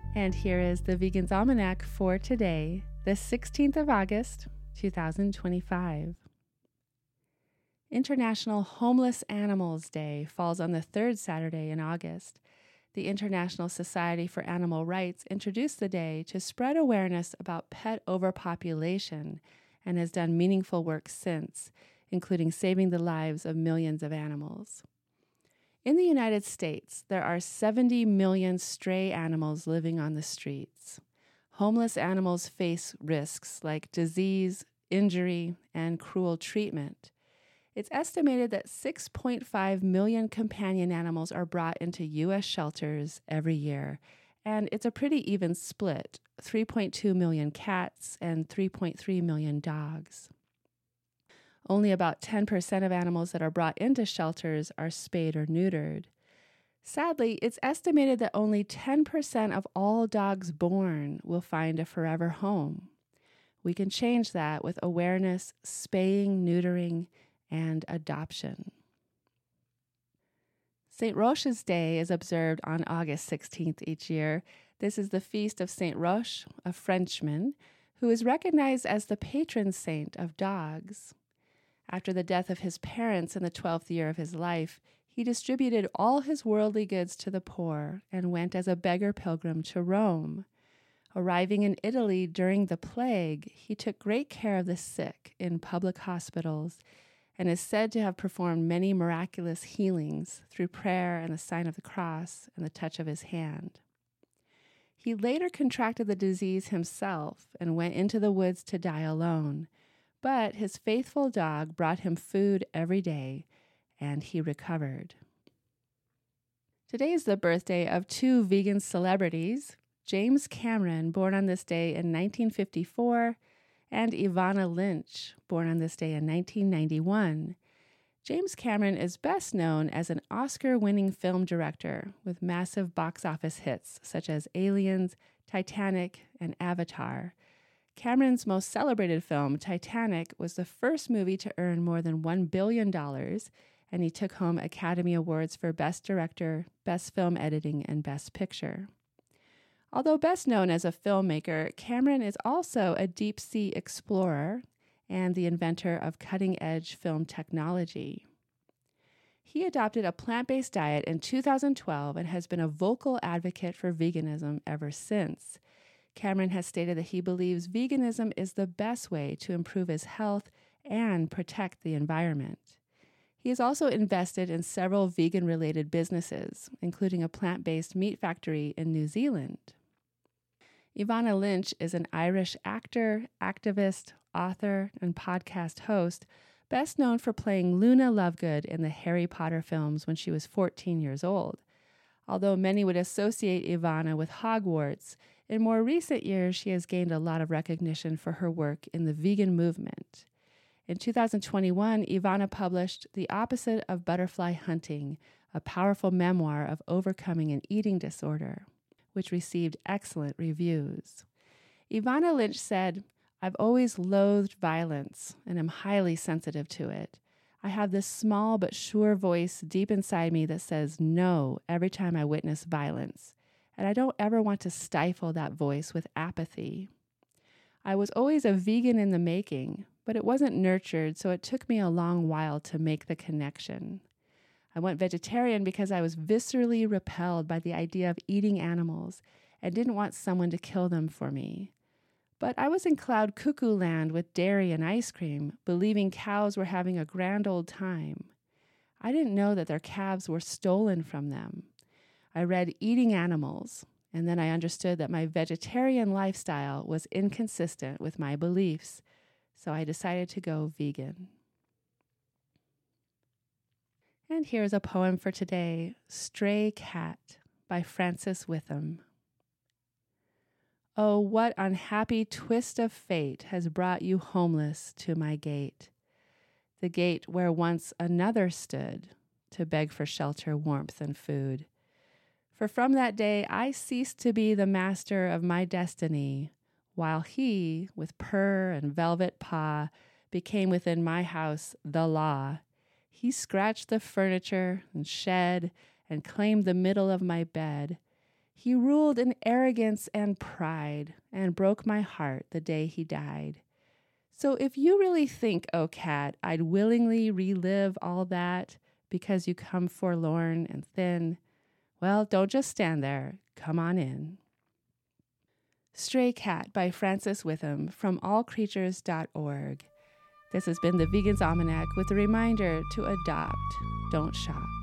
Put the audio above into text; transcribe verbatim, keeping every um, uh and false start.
And here is the Vegan's Almanac for today, the sixteenth of August, two thousand twenty-five. International Homeless Animals Day falls on the third Saturday in August. The International Society for Animal Rights introduced the day to spread awareness about pet overpopulation and has done meaningful work since, including saving the lives of millions of animals. In the United States, there are seventy million stray animals living on the streets. Homeless animals face risks like disease, injury, and cruel treatment. It's estimated that six point five million companion animals are brought into U S shelters every year, and it's a pretty even split, three point two million cats and three point three million dogs. Only about ten percent of animals that are brought into shelters are spayed or neutered. Sadly, it's estimated that only ten percent of all dogs born will find a forever home. We can change that with awareness, spaying, neutering, and adoption. Saint Roche's Day is observed on August sixteenth each year. This is the feast of Saint Roche, a Frenchman, who is recognized as the patron saint of dogs. After the death of his parents in the twelfth year of his life, he distributed all his worldly goods to the poor and went as a beggar pilgrim to Rome. Arriving in Italy during the plague, he took great care of the sick in public hospitals and is said to have performed many miraculous healings through prayer and the sign of the cross and the touch of his hand. He later contracted the disease himself and went into the woods to die alone. But his faithful dog brought him food every day, and he recovered. Today is the birthday of two vegan celebrities, James Cameron, born on this day in nineteen fifty-four, and Evanna Lynch, born on this day in nineteen ninety-one. James Cameron is best known as an Oscar-winning film director with massive box office hits such as Aliens, Titanic, and Avatar. Cameron's most celebrated film, Titanic, was the first movie to earn more than one billion dollars, and he took home Academy Awards for Best Director, Best Film Editing, and Best Picture. Although best known as a filmmaker, Cameron is also a deep-sea explorer and the inventor of cutting-edge film technology. He adopted a plant-based diet in two thousand twelve and has been a vocal advocate for veganism ever since. Cameron has stated that he believes veganism is the best way to improve his health and protect the environment. He has also invested in several vegan-related businesses, including a plant-based meat factory in New Zealand. Evanna Lynch is an Irish actor, activist, author, and podcast host, best known for playing Luna Lovegood in the Harry Potter films when she was fourteen years old. Although many would associate Evanna with Hogwarts, in more recent years, she has gained a lot of recognition for her work in the vegan movement. In two thousand twenty-one, Evanna published The Opposite of Butterfly Hunting, a powerful memoir of overcoming an eating disorder, which received excellent reviews. Evanna Lynch said, "I've always loathed violence and am highly sensitive to it. I have this small but sure voice deep inside me that says no every time I witness violence. And I don't ever want to stifle that voice with apathy. I was always a vegan in the making, but it wasn't nurtured, so it took me a long while to make the connection. I went vegetarian because I was viscerally repelled by the idea of eating animals and didn't want someone to kill them for me. But I was in cloud cuckoo land with dairy and ice cream, believing cows were having a grand old time. I didn't know that their calves were stolen from them. I read Eating Animals, and then I understood that my vegetarian lifestyle was inconsistent with my beliefs, so I decided to go vegan." And here's a poem for today, Stray Cat by Francis Witham. Oh, what unhappy twist of fate has brought you homeless to my gate, the gate where once another stood to beg for shelter, warmth, and food. For from that day I ceased to be the master of my destiny, while he, with purr and velvet paw, became within my house the law. He scratched the furniture and shed and claimed the middle of my bed. He ruled in arrogance and pride and broke my heart the day he died. So if you really think, oh cat, I'd willingly relive all that because you come forlorn and thin, well, don't just stand there. Come on in. Stray Cat by Frances Witham from all creatures dot org. This has been the Vegan's Almanac with a reminder to adopt, don't shop.